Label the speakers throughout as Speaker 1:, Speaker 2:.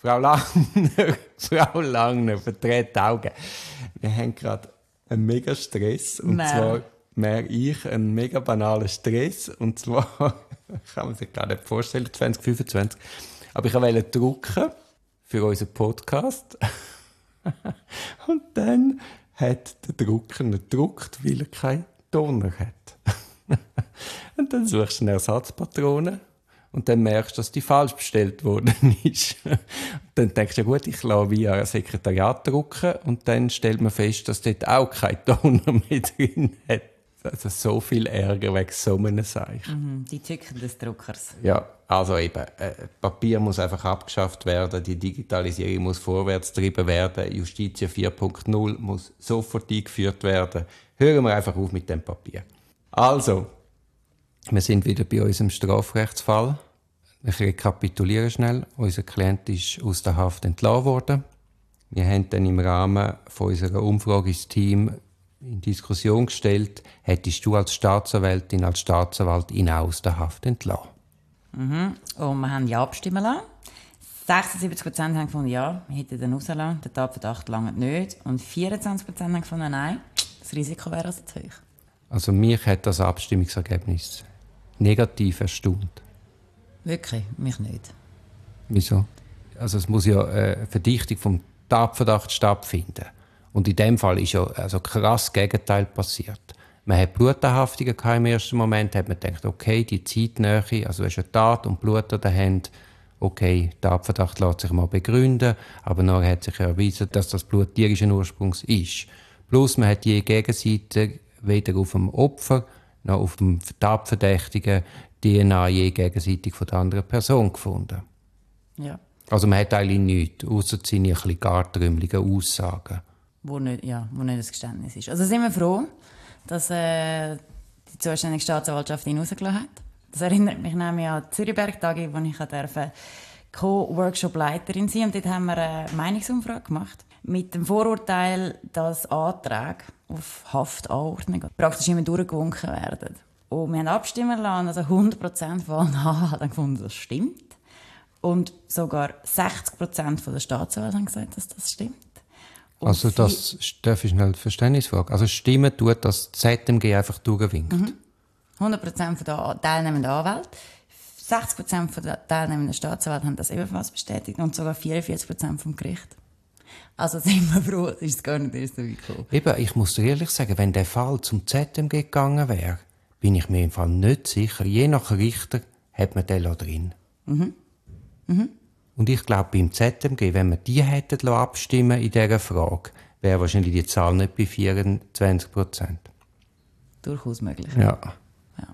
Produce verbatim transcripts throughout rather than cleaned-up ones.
Speaker 1: Frau Langner, Frau Langner, verdreht die Augen. Wir haben gerade einen mega Stress. Und
Speaker 2: Nein.
Speaker 1: zwar mehr ich einen mega banalen Stress. Und zwar, kann man sich gar nicht vorstellen, zwanzig fünfundzwanzig. Aber ich wollte drucken für unseren Podcast. Und dann hat der Drucker nicht gedruckt, weil er keinen Toner hat. Und dann suchst du eine Ersatzpatrone. Und dann merkst du, dass die falsch bestellt worden ist. Und dann denkst du, ja gut, ich lasse via ein Sekretariat drucken. Und dann stellt man fest, dass dort auch kein Toner mehr drin hat. Also so viel Ärger wegen so einem Zeichen.
Speaker 2: Mhm, die Tücken des Druckers.
Speaker 1: Ja, also eben, äh, Papier muss einfach abgeschafft werden, die Digitalisierung muss vorwärts getrieben werden, Justitia vier Punkt null muss sofort eingeführt werden. Hören wir einfach auf mit dem Papier. Also, wir sind wieder bei unserem Strafrechtsfall. Ich rekapituliere schnell. Unser Klient ist aus der Haft entlassen worden. Wir haben dann im Rahmen von unserer Umfrage ins Team in Diskussion gestellt, hättest du als Staatsanwältin, als Staatsanwalt ihn auch aus der Haft entlassen?
Speaker 2: Mhm. Und wir haben ja abstimmen lassen. sechsundsiebzig Prozent haben gefunden, ja, wir hätten den rausgelassen, der Tatverdacht lange nicht. Und vierundzwanzig Prozent haben gefunden, nein, das Risiko wäre also zu hoch.
Speaker 1: Also mich hat das Abstimmungsergebnis negativ erstaunt.
Speaker 2: Wirklich? Mich nicht.
Speaker 1: Wieso? Also es muss ja eine Verdichtung vom Tatverdacht stattfinden. Und in dem Fall ist ja also krass das Gegenteil passiert. Man hat Blutanhaftungen im ersten Moment, hat man gedacht, okay, die Zeitnähe, also du hast eine Tat und Blut an der Hand, okay, der Tatverdacht lässt sich mal begründen, aber nachher hat sich erwiesen, dass das Blut tierischen Ursprungs ist. Plus man hat je Gegenseite weder auf dem Opfer noch auf dem Tatverdächtigen D N A je gegenseitig von der anderen Person gefunden.
Speaker 2: Ja.
Speaker 1: Also man hat eigentlich nichts, ausser seine ein bisschen gartrümmeligen Aussagen.
Speaker 2: Wo nicht, ja, wo nicht das Geständnis ist. Also sind wir froh, dass äh, die zuständige Staatsanwaltschaft ihn rausgelassen hat. Das erinnert mich nämlich an die Zürichberg-Tage, wo ich Co-Workshop-Leiterin sein durfte. Und dort haben wir eine Meinungsumfrage gemacht. Mit dem Vorurteil, dass Anträge auf Haftanordnung praktisch immer durchgewunken werden. Und wir haben abstimmen lassen, also hundert Prozent von allen haben gefunden, das stimmt. Und sogar sechzig Prozent der Staatsanwälte haben gesagt, dass das stimmt. Und
Speaker 1: also das, darf ich schnell Verständnisfrage, also stimmen tut, dass die Z M G einfach durchwinkt?
Speaker 2: Mhm. hundert Prozent der teilnehmenden Anwälte, sechzig Prozent der teilnehmenden Staatsanwälte haben das ebenfalls bestätigt und sogar vierundvierzig Prozent vom Gericht. Also sind wir froh, es ist gar nicht erst so weit gekommen.
Speaker 1: Eben, ich muss dir ehrlich sagen, wenn der Fall zum Z M G gegangen wäre, bin ich mir im Fall nicht sicher. Je nach Richter hat man den drin.
Speaker 2: Mhm. Mhm.
Speaker 1: Und ich glaube, beim Z M G, wenn wir die hätten abstimmen in dieser Frage, wäre wahrscheinlich die Zahl nicht bei vierundzwanzig Prozent.
Speaker 2: Durchaus möglich.
Speaker 1: Ja.
Speaker 2: Ja.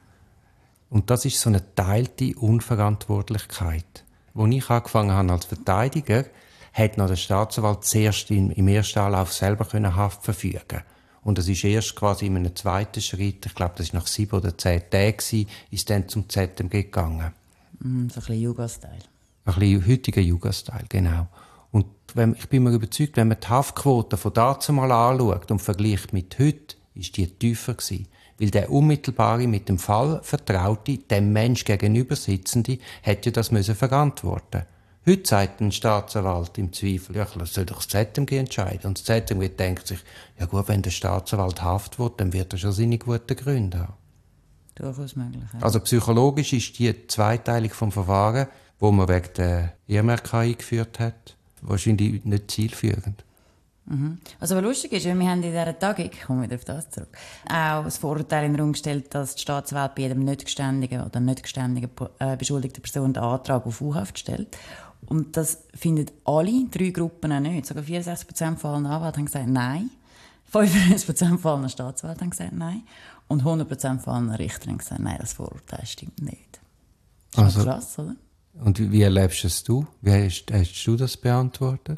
Speaker 1: Und das ist so eine geteilte Unverantwortlichkeit. Als ich angefangen habe als Verteidiger, hat noch der Staatsanwalt zuerst im, im ersten Anlauf selber Haft verfügen. Und das ist erst quasi in einem zweiten Schritt, ich glaube, das war nach sieben oder zehn Tagen, ist dann zum Z M G gegangen.
Speaker 2: Mm, so ein bisschen Yugo-Style.
Speaker 1: Ein bisschen heutiger Jugendstyle, genau. Und wenn, ich bin mir überzeugt, wenn man die Haftquote von damals mal anschaut und vergleicht mit heute, ist die tiefer gewesen. Weil der unmittelbare, mit dem Fall Vertraute, dem Mensch gegenüber Sitzende, hätte ja das müssen verantworten. Heute sagt ein Staatsanwalt im Zweifel, ja, das soll doch das Z M G entscheiden. Und das Z M G denkt sich, ja gut, wenn der Staatsanwalt Haft will, dann wird er schon seine guten Gründe haben.
Speaker 2: Durchaus möglich, ja.
Speaker 1: Also psychologisch ist die Zweiteilung vom Verfahren, wo man wegen der E M R K eingeführt hat, wahrscheinlich nicht zielführend.
Speaker 2: Mhm. Also was lustig ist, wir haben in dieser Tagung, ich komme wieder auf das zurück, auch das Vorurteil in den Raum gestellt, dass die Staatsanwalt bei jedem nicht geständigen oder nicht geständigen äh, beschuldigten Person den Antrag auf U-Haft stellt. Und das finden alle drei Gruppen auch nicht. Sogar vierundsechzig Prozent von allen Anwälten haben gesagt Nein. fünfundneunzig Prozent von allen Staatsanwälten haben gesagt Nein. Und hundert Prozent von allen Richtern haben gesagt Nein, das Vorurteil stimmt nicht. Das ist
Speaker 1: also,
Speaker 2: krass, oder?
Speaker 1: Und wie, wie erlebst es du? Wie hast, hast du das beantwortet?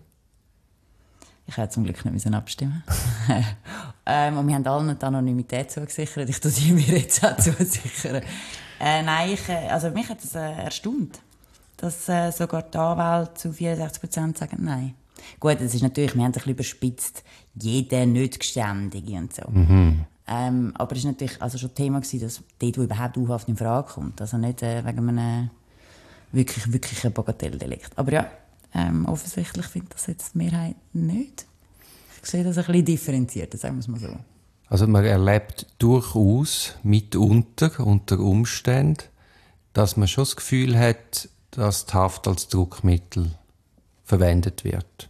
Speaker 2: Ich hätte zum Glück nicht müssen abstimmen ähm, Und wir haben allen die Anonymität zugesichert. Ich tue sie mir jetzt auch zusichern. Äh, nein, ich, also mich hat es äh, erstaunt, dass äh, sogar die Anwälte zu vierundsechzig Prozent sagen Nein. Gut, das ist natürlich, wir haben ein bisschen überspitzt, jeder nicht Geständige und so.
Speaker 1: Mhm.
Speaker 2: Ähm, aber es war natürlich also schon Thema gewesen, dass dort, wo überhaupt U-Haft in Frage kommt. Also nicht äh, wegen einem wirklich, wirklich ein Bagatelldelikt. Aber ja, Ähm, offensichtlich findet das jetzt die Mehrheit nicht. Ich sehe das ein bisschen differenzierter, sagen wir es mal so.
Speaker 1: Also man erlebt durchaus mitunter, unter Umständen, dass man schon das Gefühl hat, dass die Haft als Druckmittel verwendet wird.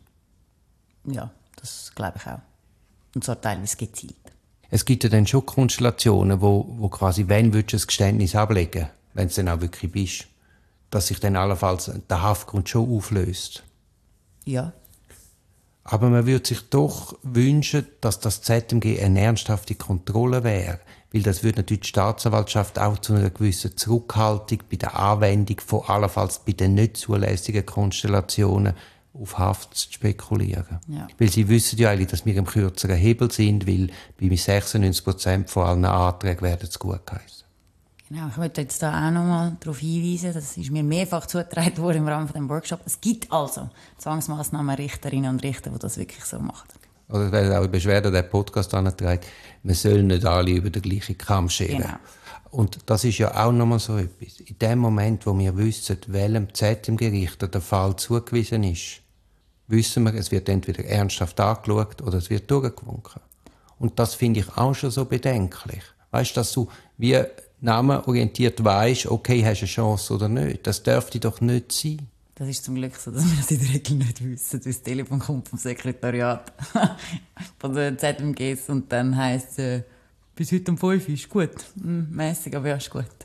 Speaker 2: Ja, das glaube ich auch. Und zwar teilweise gezielt.
Speaker 1: Es gibt ja dann schon Konstellationen, wo, wo quasi, wenn du ein Geständnis ablegen, wenn es dann auch wirklich bist, dass sich dann allenfalls der Haftgrund schon auflöst.
Speaker 2: Ja.
Speaker 1: Aber man würde sich doch wünschen, dass das Z M G eine ernsthafte Kontrolle wäre. Weil das würde natürlich die Staatsanwaltschaft auch zu einer gewissen Zurückhaltung bei der Anwendung von allenfalls bei den nicht zulässigen Konstellationen auf Haft zu spekulieren.
Speaker 2: Ja.
Speaker 1: Weil sie wissen ja eigentlich, dass wir im kürzeren Hebel sind, weil bei sechsundneunzig Prozent von allen Anträgen werden es gut geheißen.
Speaker 2: Genau, ich möchte jetzt da auch noch mal darauf hinweisen, das ist mir mehrfach zugetragen worden im Rahmen von dem Workshop. Es gibt also Zwangsmassnahmenrichterinnen und Richter, die das wirklich so machen.
Speaker 1: Oder weil auch die Beschwerde der Podcast anträgt, wir sollen nicht alle über den gleichen Kamm scheren.
Speaker 2: Genau.
Speaker 1: Und das ist ja auch nochmal so etwas. In dem Moment, wo wir wissen, welchem Z M Gericht der Fall zugewiesen ist, wissen wir, es wird entweder ernsthaft angeschaut oder es wird durchgewunken. Und das finde ich auch schon so bedenklich. Weißt du, dass du wie namenorientiert weisst, okay, hast du eine Chance oder nicht. Das dürfte doch nicht sein.
Speaker 2: Das ist zum Glück so, dass wir das in der Regel nicht wissen, weil das Telefon kommt vom Sekretariat von den Z M Gs und dann heisst es, äh, bis heute um fünf Uhr ist gut. Hm, mässig, aber ja, ist gut.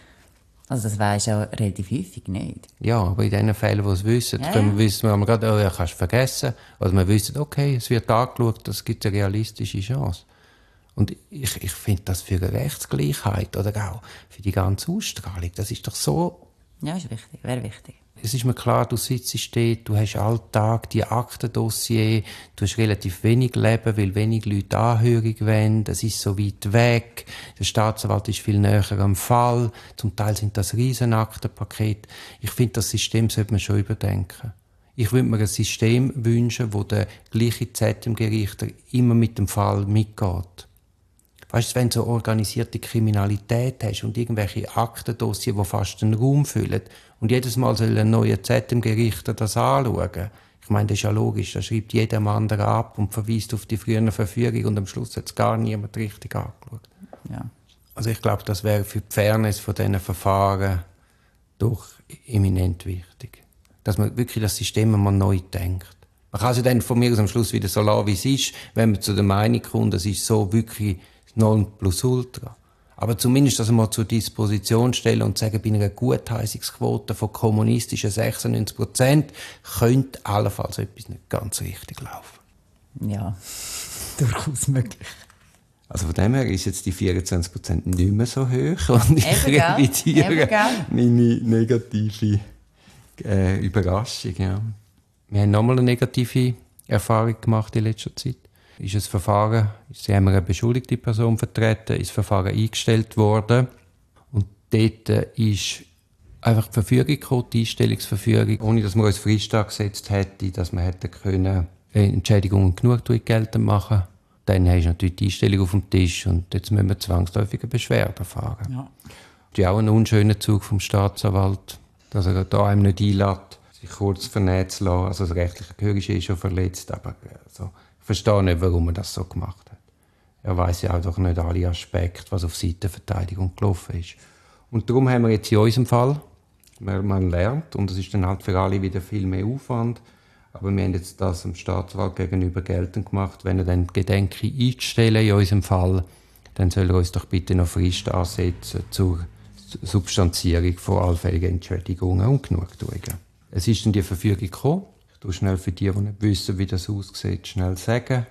Speaker 2: Also das weisst du auch relativ häufig nicht.
Speaker 1: Ja, aber in den Fällen, wo es wissen,
Speaker 2: Ja,
Speaker 1: können
Speaker 2: ja.
Speaker 1: wir wissen, wir gerade, oh ja, kannst du vergessen. Oder wir wissen, okay, es wird angeschaut, es gibt eine realistische Chance. Und ich, ich finde das für eine Rechtsgleichheit oder auch für die ganze Ausstrahlung, das ist doch so.
Speaker 2: Ja, ist wichtig, wäre wichtig.
Speaker 1: Es ist mir klar, du sitzt dort, du hast alltag die Aktendossier, du hast relativ wenig Leben, weil wenig Leute Anhörung wollen, es ist so weit weg, der Staatsanwalt ist viel näher am Fall, zum Teil sind das riesen Aktenpakete. Ich finde, das System sollte man schon überdenken. Ich würde mir ein System wünschen, wo der gleiche Z M G-Richter immer mit dem Fall mitgeht. Weißt du, wenn du so organisierte Kriminalität hast und irgendwelche Aktendossier, die fast einen Raum füllen und jedes Mal soll ein neuer Z M G-Richter das anschauen. Ich meine, das ist ja logisch, da schreibt jedem anderen ab und verweist auf die frühere Verfügung und am Schluss hat es gar niemand richtig angeschaut.
Speaker 2: Ja.
Speaker 1: Also ich glaube, das wäre für die Fairness von diesen Verfahren doch eminent wichtig. Dass man wirklich das System mal neu denkt. Man kann sich dann von mir aus am Schluss wieder so lassen, wie es ist, wenn man zu der Meinung kommt, es ist so wirklich Nonplusultra. Aber zumindest das mal zur Disposition stellen und sagen, bei einer Gutheissungsquote von kommunistischen sechsundneunzig Prozent könnte allenfalls etwas nicht ganz richtig laufen.
Speaker 2: Ja, durchaus möglich.
Speaker 1: Also von dem her ist jetzt die vierundzwanzig Prozent nicht mehr so hoch und ich
Speaker 2: Eben, gell?
Speaker 1: revidiere
Speaker 2: Eben, gell?
Speaker 1: meine negative äh, Überraschung. Ja. Wir haben nochmal eine negative Erfahrung gemacht in letzter Zeit. Ist ein Verfahren, sie haben eine beschuldigte Person vertreten, ist das Verfahren eingestellt worden und dort ist einfach die Verfügung gekommen, die Einstellungsverfügung, ohne dass man uns Frist angesetzt hätte, dass man hätte können Entschädigung und Genugtuung geltend machen. Dann hast du natürlich die Einstellung auf dem Tisch und jetzt müssen wir zwangsläufig eine Beschwerde fahren.
Speaker 2: Ja.
Speaker 1: Das ist auch ein unschöner Zug vom Staatsanwalt, dass er da einem nicht einlässt, sich kurz vernehmen zu lassen. Also das rechtliche Gehör ist eh schon verletzt, aber also, ich verstehe nicht, warum er das so gemacht hat. Er weiss ja auch doch nicht alle Aspekte, was auf Seite der Verteidigung gelaufen ist. Und darum haben wir jetzt in unserem Fall, man lernt, und es ist dann halt für alle wieder viel mehr Aufwand, aber wir haben jetzt das dem Staatsanwalt gegenüber geltend gemacht. Wenn er dann Gedenke einstellen in unserem Fall, dann soll er uns doch bitte noch Frist ansetzen zur Substanzierung von allfälligen Entschädigungen und Genugtuungen. Es ist dann die Verfügung gekommen. Ich tue schnell für die, die nicht wissen, wie das aussieht, schnell sagen.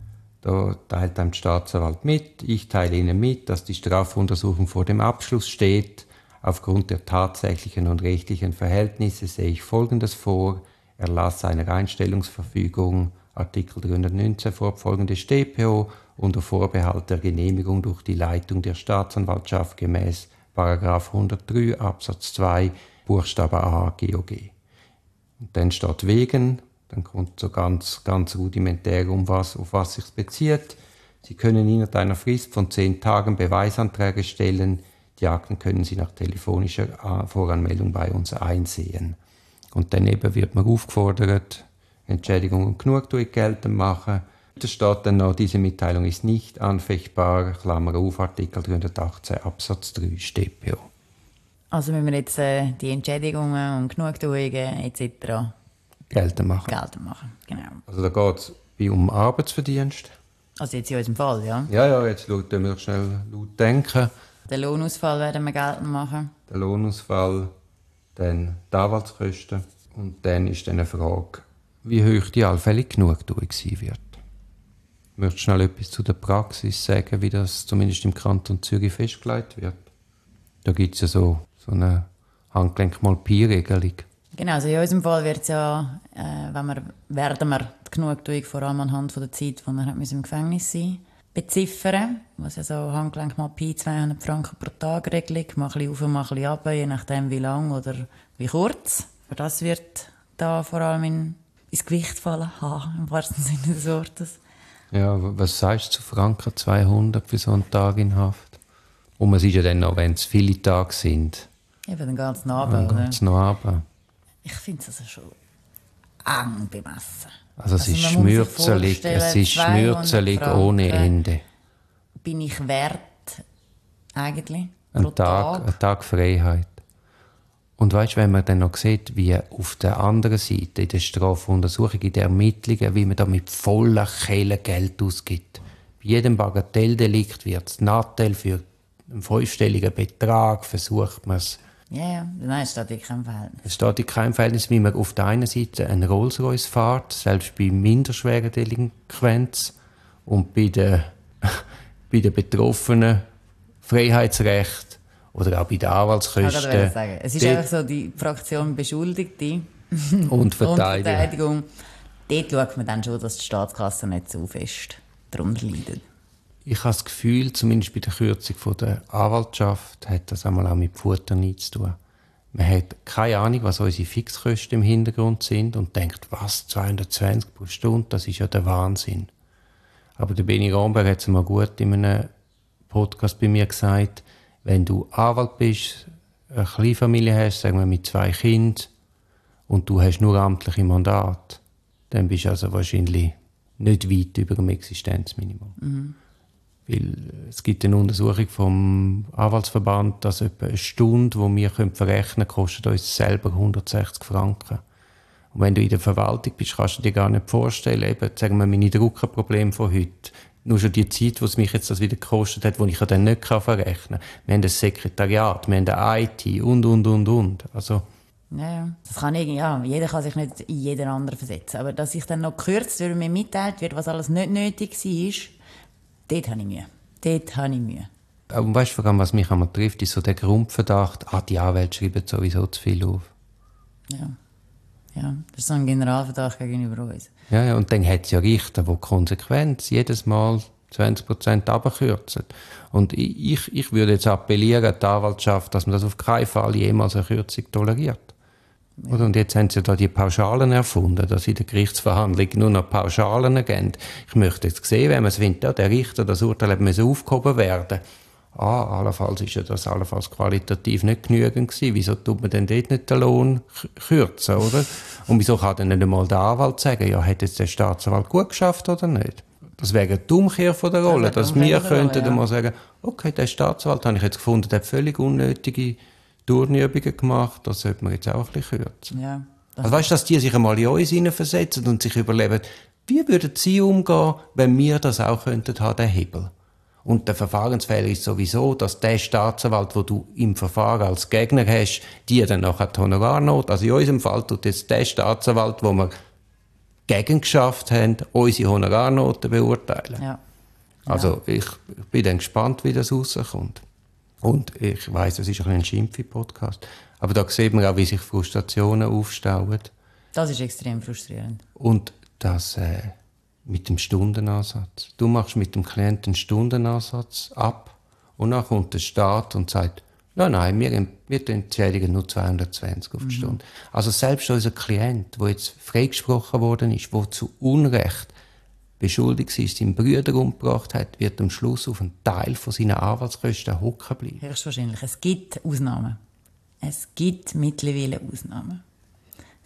Speaker 1: Da teilt einem der Staatsanwalt mit. Ich teile Ihnen mit, dass die Strafuntersuchung vor dem Abschluss steht. Aufgrund der tatsächlichen und rechtlichen Verhältnisse sehe ich Folgendes vor. Erlass einer Einstellungsverfügung, Artikel dreihundertneunzehn fortfolgende S t p O, unter Vorbehalt der Genehmigung durch die Leitung der Staatsanwaltschaft gemäß Paragraph hundertdrei Absatz zwei Buchstabe a G O G. Und dann steht wegen, dann kommt so ganz, ganz rudimentär, um was, auf was sich bezieht. Sie können innerhalb einer Frist von zehn Tagen Beweisanträge stellen. Die Akten können Sie nach telefonischer Voranmeldung bei uns einsehen. Und dann eben wird man aufgefordert, Entschädigung und Genugtuung geltend machen. Da steht dann noch, diese Mitteilung ist nicht anfechtbar, Klammer auf, Artikel dreihundertachtzehn Absatz drei S t p O.
Speaker 2: Also müssen wir jetzt äh, die Entschädigungen und Genugtuungen et cetera
Speaker 1: geltend machen.
Speaker 2: geltend machen, genau.
Speaker 1: Also da geht es um Arbeitsverdienst.
Speaker 2: Also jetzt in unserem Fall, ja.
Speaker 1: Ja, ja, jetzt schauen wir schnell laut denken.
Speaker 2: Den Lohnausfall werden wir geltend machen.
Speaker 1: Der Lohnausfall, dann die Anwaltskosten und dann ist dann eine Frage, wie hoch die allfällige Genugtuung sein wird. Ich möchte schnell etwas zu der Praxis sagen, wie das zumindest im Kanton Zürich festgelegt wird. Da gibt es ja so, so eine Handgelenk-mal-Pi-Regelung.
Speaker 2: Genau, also in unserem Fall wird es ja, äh, wenn wir, werden wir die Genugtuung vor allem anhand von der Zeit, die er im Gefängnis sein musste, beziffern. Was ja so Handgelenk mal Pi zweihundert Franken pro Tag Regelung, mal ein bisschen rauf, mal ein bisschen runter, je nachdem wie lang oder wie kurz. Aber das wird da vor allem in, ins Gewicht fallen, ha, im wahrsten Sinne des Wortes.
Speaker 1: Ja, was sagst du zu Franken zweihundert für so einen Tag in Haft? Und man sieht ja dann noch, wenn es viele Tage sind.
Speaker 2: Eben den ganzen Abend,
Speaker 1: dann geht's noch runter.
Speaker 2: Ich finde es also schon eng bemessen.
Speaker 1: Also es
Speaker 2: Also
Speaker 1: ist
Speaker 2: man muss sich
Speaker 1: schmürzelig, es ist schmürzelig ohne Ende.
Speaker 2: Bin ich wert, eigentlich,
Speaker 1: Ein
Speaker 2: pro
Speaker 1: Tag,
Speaker 2: Tag?
Speaker 1: ein Tag Freiheit. Und weißt, wenn man dann noch sieht, wie auf der anderen Seite in der Strafuntersuchung, in den Ermittlungen, wie man da mit voller Kehle Geld ausgibt. Bei jedem Bagatelldelikt wird das Nattel für einen fünfstelligen Betrag, versucht man es.
Speaker 2: Ja, ja, nein, es steht in keinem Verhältnis.
Speaker 1: Es steht in keinem Verhältnis, wie man auf der einen Seite einen Rolls-Royce fährt, selbst bei minderschwerer Delinquenz, und bei den, bei den Betroffenen Freiheitsrecht oder auch bei den Anwaltskosten.
Speaker 2: Ich sagen. Es ist einfach so die Fraktion Beschuldigte
Speaker 1: und Verteidigung.
Speaker 2: Und Verteidigung. Dort schaut man dann schon, dass die Staatskasse nicht so fest darunter leidet.
Speaker 1: Ich habe das Gefühl, zumindest bei der Kürzung von der Anwaltschaft, hat das einmal auch mit Futter nichts zu tun. Man hat keine Ahnung, was unsere Fixkosten im Hintergrund sind und denkt, was, zweihundertzwanzig pro Stunde, das ist ja der Wahnsinn. Aber der Benny Romberg hat es mal gut in einem Podcast bei mir gesagt, wenn du Anwalt bist, eine Kleinfamilie hast, sagen wir mit zwei Kindern, und du hast nur amtliche Mandat, dann bist du also wahrscheinlich nicht weit über dem Existenzminimum. Mhm. Weil es gibt eine Untersuchung vom Anwaltsverband, dass etwa eine Stunde, die wir verrechnen können, kostet uns selber hundertsechzig Franken. Und wenn du in der Verwaltung bist, kannst du dir gar nicht vorstellen, eben, sagen wir, meine Druckerprobleme von heute, nur schon die Zeit, wo es mich jetzt das wieder gekostet hat, die ich ja dann nicht verrechnen kann. Wir haben das Sekretariat, wir haben eine I T und, und, und, und. Also,
Speaker 2: ja, ja. Das kann ich, ja, jeder kann sich nicht in jeden anderen versetzen. Aber dass ich dann noch gekürzt wird und mir mitteilt wird, was alles nicht nötig war, dort habe ich Mühe. Dort habe ich Mühe.
Speaker 1: Und weißt du, vor allem, was mich einmal trifft, ist so der Grundverdacht, ah, die Anwälte schreiben sowieso zu viel auf.
Speaker 2: Ja. Ja, das ist so ein Generalverdacht gegenüber uns.
Speaker 1: Ja, ja, und dann hat es ja Richter, die konsequent jedes Mal zwanzig Prozent runterkürzen. Und ich, ich würde jetzt appellieren an die Anwaltschaft, dass man das auf keinen Fall jemals eine Kürzung toleriert. Ja. Und jetzt haben sie da die Pauschalen erfunden, dass in der Gerichtsverhandlung nur noch Pauschalen geben. Ich möchte jetzt sehen, wenn man es findet, ja, der Richter, das Urteil muss aufgehoben werden. Ah, allenfalls ist ja das allenfalls qualitativ nicht genügend gewesen. Wieso tut man denn dort nicht den Lohn kürzen, oder? Und wieso kann dann nicht einmal der Anwalt sagen, ja, hat jetzt der Staatsanwalt gut geschafft oder nicht? Das wäre die Umkehr von der Rolle, das dass wir könnten ja. mal sagen, okay, der Staatsanwalt, habe ich jetzt gefunden, der hat völlig unnötige Turnübungen gemacht, das sollte man jetzt auch ein bisschen kürzen.
Speaker 2: Ja,
Speaker 1: also weißt du, dass die sich einmal in uns hineinversetzen und sich überlegen, wie würden sie umgehen, wenn wir das auch könnten haben, den Hebel? Und der Verfahrensfehler ist sowieso, dass der Staatsanwalt, wo du im Verfahren als Gegner hast, die dann nachher die Honorarnot, also in unserem Fall tut jetzt der Staatsanwalt, wo wir gegen geschafft haben, unsere Honorarnoten beurteilen. Ja. Also ich, ich bin dann gespannt, wie das rauskommt. Und ich weiss, es ist ein Schimpfe-Podcast, aber da sieht man auch, wie sich Frustrationen aufstauen.
Speaker 2: Das ist extrem frustrierend.
Speaker 1: Und das äh, mit dem Stundenansatz. Du machst mit dem Klienten einen Stundenansatz ab und dann kommt der Staat und sagt, nein, nein, wir, wir entschädigen nur zweihundertzwanzig auf die mhm. Stunde. Also selbst unser Klient, der jetzt freigesprochen worden ist, der zu Unrecht beschuldigt ist, seinen Brüder umgebracht hat, wird am Schluss auf einen Teil von seinen Anwaltskosten hocken bleiben.
Speaker 2: Höchstwahrscheinlich. Es gibt Ausnahmen. Es gibt mittlerweile Ausnahmen.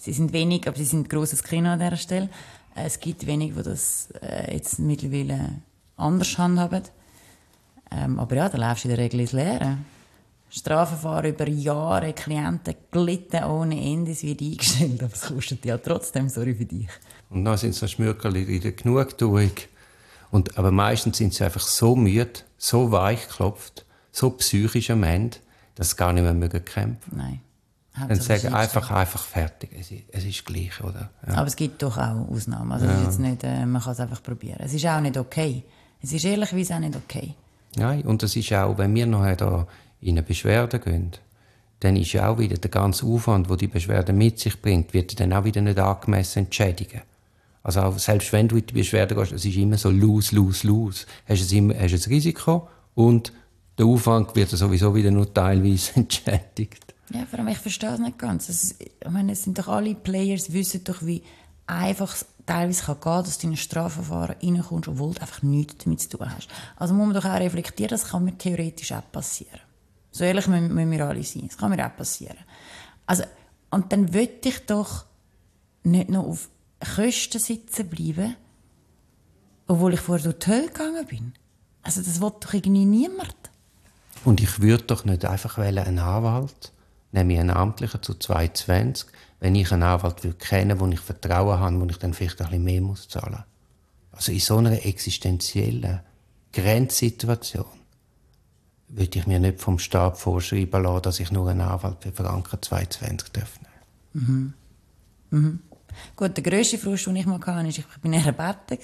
Speaker 2: Sie sind wenig, aber sie sind ein grosses Kino an dieser Stelle. Es gibt wenig, die das äh, jetzt mittlerweile anders handhaben. Ähm, aber ja, da läufst du in der Regel ins Leere. Strafverfahren über Jahre, Klienten gelitten ohne Ende, es wird eingestellt, aber es kostet ja trotzdem, sorry für dich.
Speaker 1: Und dann sind so Schmürkerli in der Genugtuung. Und, aber meistens sind sie einfach so müde, so weichgeklopft, so psychisch am Ende, dass sie gar nicht mehr mögen kämpfen.
Speaker 2: Nein.
Speaker 1: Dann sagen einfach, einfach fertig. Es ist, es ist gleich, oder? Ja.
Speaker 2: Aber es gibt doch auch Ausnahmen. Also ja. Jetzt nicht, äh, man kann es einfach probieren. Es ist auch nicht okay. Es ist ehrlicherweise auch nicht okay.
Speaker 1: Nein, und es ist auch, wenn wir nachher da in eine Beschwerde gehen, dann ist ja auch wieder der ganze Aufwand, den die Beschwerde mit sich bringt, wird dann auch wieder nicht angemessen entschädigen. Also auch, selbst wenn du in die Beschwerde gehst, es ist immer so lose, lose, lose. Hast du ein Risiko und der Aufwand wird sowieso wieder nur teilweise entschädigt.
Speaker 2: Ja, vor allem, ich verstehe es nicht ganz. Es, ich meine, es sind doch alle Players, wissen doch, wie einfach es teilweise kann gehen, dass du in ein Strafverfahren reinkommst, obwohl du einfach nichts damit zu tun hast. Also muss man doch auch reflektieren, das kann mir theoretisch auch passieren. So ehrlich müssen, müssen wir alle sein. Das kann mir auch passieren. Also, und dann will ich doch nicht noch auf Kosten sitzen bleiben, obwohl ich vorher durch die Hölle gegangen bin. Also das will doch irgendwie niemand.
Speaker 1: Und ich würde doch nicht einfach einen Anwalt, nämlich einen Amtlichen zu zwei zwanzig, wenn ich einen Anwalt würde kennen, wo ich Vertrauen habe, wo ich dann vielleicht ein bisschen mehr muss zahlen. Also in so einer existenziellen Grenzsituation würde ich mir nicht vom Staat vorschreiben lassen, dass ich nur einen Anwalt für Franken zwei zwanzig darf nehmen.
Speaker 2: Mhm. Mhm. Gut, der grösste Frust, den ich mal hatte, ist, ich war in einer Bette.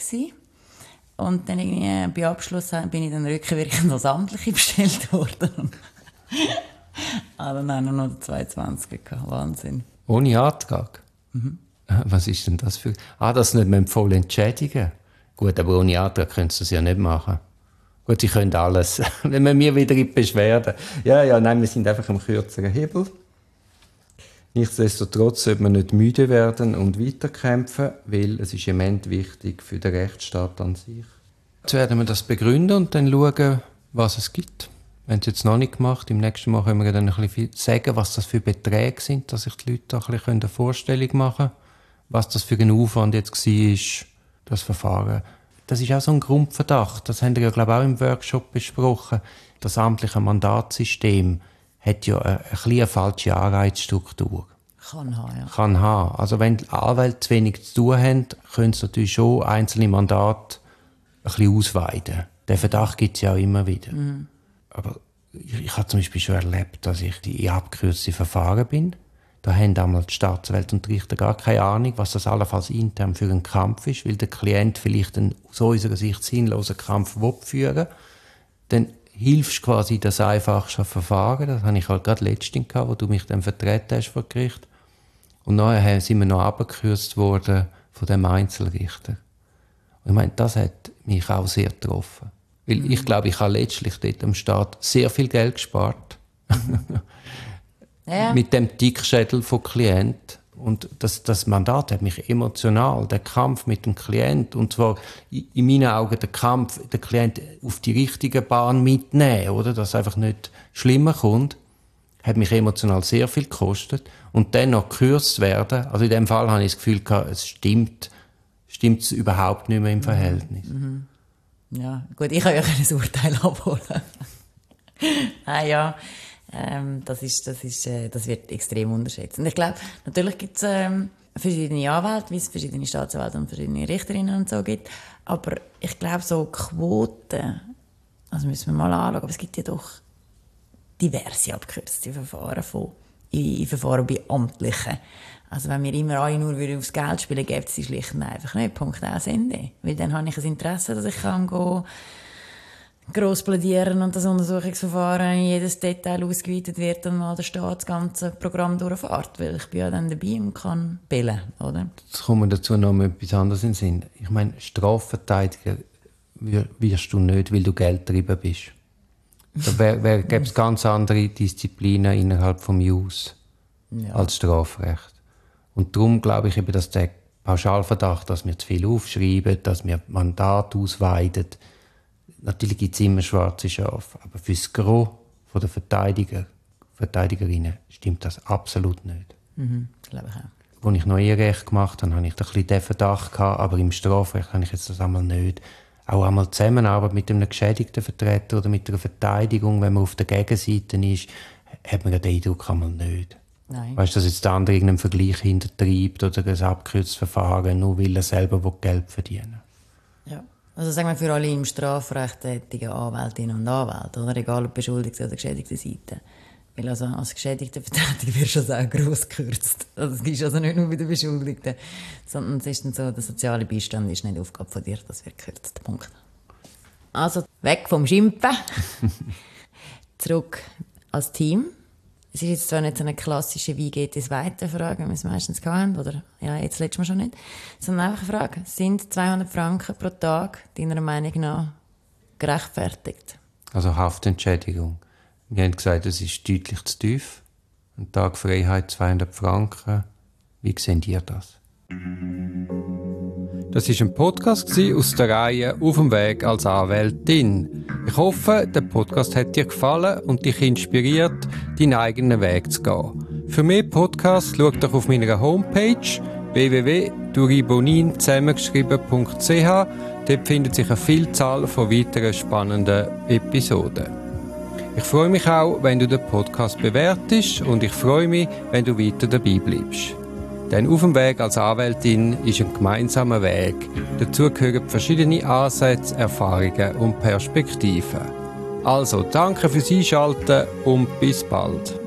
Speaker 2: Und dann irgendwie bei Abschluss bin ich dann rückwirkend als Amtliche bestellt worden. Ah, dann haben wir noch den zweiundzwanzig gehabt. Wahnsinn.
Speaker 1: Ohne Antrag? Mhm. Was ist denn das für... Ah, das nicht voll entschädigen. Gut, aber ohne Antrag können sie das ja nicht machen. Gut, sie können alles. Wenn wir mir wieder in die Beschwerden... Ja, ja, nein, wir sind einfach am kürzeren Hebel. Nichtsdestotrotz sollte man nicht müde werden und weiterkämpfen, weil es ist immens wichtig für den Rechtsstaat an sich. Jetzt werden wir das begründen und dann schauen, was es gibt. Wir haben es jetzt noch nicht gemacht. Im nächsten Mal können wir dann ein bisschen sagen, was das für Beträge sind, dass sich die Leute da ein bisschen eine Vorstellung machen können, was das für ein Aufwand jetzt war, das Verfahren. Das ist auch so ein Grundverdacht. Das haben wir ja, glaube ich, auch im Workshop besprochen. Das amtliche Mandatssystem hat ja eine, eine falsche Anreizstruktur.
Speaker 2: Kann haben, ja.
Speaker 1: Kann haben. Also wenn die Anwälte zu wenig zu tun haben, können sie natürlich schon einzelne Mandate ein bisschen ausweiten. Den Verdacht gibt es ja auch immer wieder. Mhm. Aber ich, ich habe zum Beispiel schon erlebt, dass ich in abgekürzte Verfahren bin. Da haben einmal die Staatsanwälte und die Richter gar keine Ahnung, was das allenfalls intern für ein Kampf ist, weil der Klient vielleicht einen aus unserer Sicht sinnlosen Kampf führen will. Dann hilfst quasi das einfachste Verfahren. Das hatte ich halt gerade letztens gehabt, wo du mich dann vertreten hast vor Gericht. Und nachher sind wir noch abgekürzt worden von dem Einzelrichter. Und ich meine, das hat mich auch sehr getroffen. Weil mhm. ich glaube, ich habe letztlich dort am Staat sehr viel Geld gespart. ja. Mit dem Dickschädel von Klient. Und das, das Mandat hat mich emotional, der Kampf mit dem Klient, und zwar in meinen Augen der Kampf, den Klient auf die richtige Bahn mitnehmen, oder? Dass es einfach nicht schlimmer kommt, hat mich emotional sehr viel gekostet. Und dann noch gekürzt werden, also in dem Fall habe ich das Gefühl gehabt, es stimmt, stimmt es überhaupt nicht mehr im Verhältnis.
Speaker 2: Mhm. Ja, gut, ich kann ja ein Urteil abholen. ah, ja. Ähm, das, ist, das, ist, äh, das wird extrem unterschätzt. Und ich glaube, natürlich gibt es ähm, verschiedene Anwälte, wie es verschiedene Staatsanwälte und verschiedene Richterinnen und so gibt. Aber ich glaube, so Quoten, also müssen wir mal anschauen, aber es gibt ja doch diverse abgekürzte Verfahren von, in, in Verfahren bei Amtlichen. Also wenn wir immer alle nur aufs Geld spielen, gäbe es sie schlicht und einfach nicht. Punkt aus Ende. Weil dann habe ich ein Interesse, dass ich kann gehen, gross plädieren und das Untersuchungsverfahren in jedes Detail ausgeweitet wird und mal der Staat das ganze Programm durchfährt. Weil ich bin ja dann dabei und kann billen, oder?
Speaker 1: Jetzt kommen wir dazu noch mal etwas anderes in den Sinn. Ich meine, Strafverteidiger wirst du nicht, weil du geldgetrieben bist. Da gäbe es ganz andere Disziplinen innerhalb des Jus ja. als Strafrecht. Und darum glaube ich eben, dass der Pauschalverdacht, dass wir zu viel aufschreiben, dass wir Mandat ausweiten, natürlich gibt es immer schwarze Schafe, aber für das Gros der Verteidiger, Verteidigerinnen stimmt das absolut nicht.
Speaker 2: Mhm, glaube ich auch.
Speaker 1: als ich noch Eherecht gemacht habe, habe ich da ein bisschen den Verdacht gehabt, aber im Strafrecht habe ich jetzt das einmal nicht. Auch einmal Zusammenarbeit mit einem geschädigten Vertreter oder mit einer Verteidigung, wenn man auf der Gegenseite ist, hat man den Eindruck einmal nicht.
Speaker 2: Nein.
Speaker 1: Weißt du, dass jetzt der andere irgendeinen Vergleich hintertreibt oder ein abgekürztes Verfahren, nur weil er selber Geld verdienen will.
Speaker 2: Ja. Also sagen wir für alle im Strafrecht tätigen Anwältinnen und Anwälte, oder? Egal ob beschuldigte oder geschädigte Seite. Weil also als geschädigte Vertretung wirst du also auch gross gekürzt. Also es ist also nicht nur bei den Beschuldigten, sondern es ist dann so, der soziale Beistand ist nicht Aufgabe von dir, das wird gekürzt. Punkt. Also weg vom Schimpfen. Zurück als Team. Es ist jetzt zwar nicht so eine klassische «Wie geht es weiter?» Frage, wie wir es meistens hatten, oder ja, jetzt letztes Mal schon nicht, sondern einfach eine Frage, sind zweihundert Franken pro Tag deiner Meinung nach gerechtfertigt?
Speaker 1: Also Haftentschädigung. Wir haben gesagt, es ist deutlich zu tief. Ein Tag Freiheit, zweihundert Franken. Wie seht ihr das? Das war ein Podcast aus der Reihe «Auf dem Weg als Anwältin». Ich hoffe, der Podcast hat dir gefallen und dich inspiriert, deinen eigenen Weg zu gehen. Für mehr Podcasts schau doch auf meiner Homepage w w w punkt duribonin zusammengeschrieben punkt c h. Dort findet sich eine Vielzahl von weiteren spannenden Episoden. Ich freue mich auch, wenn du den Podcast bewertest und ich freue mich, wenn du weiter dabei bleibst. Denn «Auf dem Weg als Anwältin» ist ein gemeinsamer Weg. Dazu gehören verschiedene Ansätze, Erfahrungen und Perspektiven. Also, danke fürs Einschalten und bis bald.